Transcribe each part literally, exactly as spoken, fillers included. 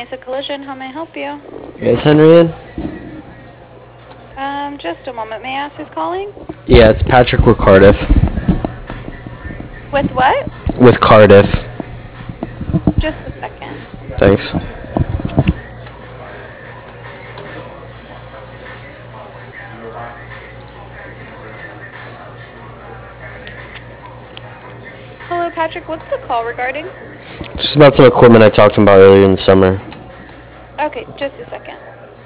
Mesa Collision. How may I help you? Yes, Henry in? Um, just a moment. May I ask who's calling? Yeah, it's Patrick with Cardiff. With what? With Cardiff. Just a second. Thanks. Hello, Patrick. What's the call regarding? Just about some equipment I talked to him about earlier in the summer. Okay, just a second.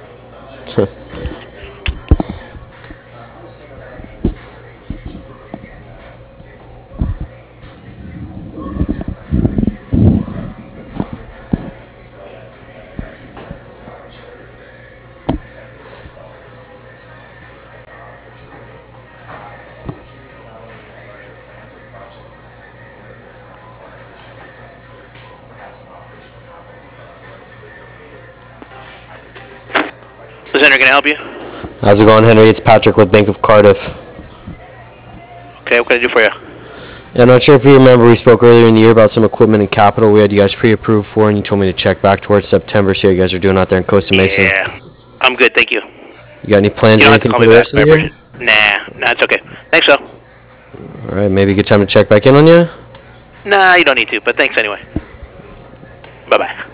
This is Henry, can I help you? How's it going, Henry? It's Patrick with Bank of Cardiff. Okay, what can I do for you? Yeah, I'm not sure if you remember, we spoke earlier in the year about some equipment and capital we had you guys pre-approved for, and you told me to check back towards September, see how you guys are doing out there in Costa Mesa. Yeah, I'm good, thank you. You got any plans You or don't have to anything call for me the back, rest of I the year? appreciate it. Nah, nah, it's okay. Thanks, though. All right, maybe a good time to check back in on you? Nah, you don't need to, but thanks anyway. Bye-bye.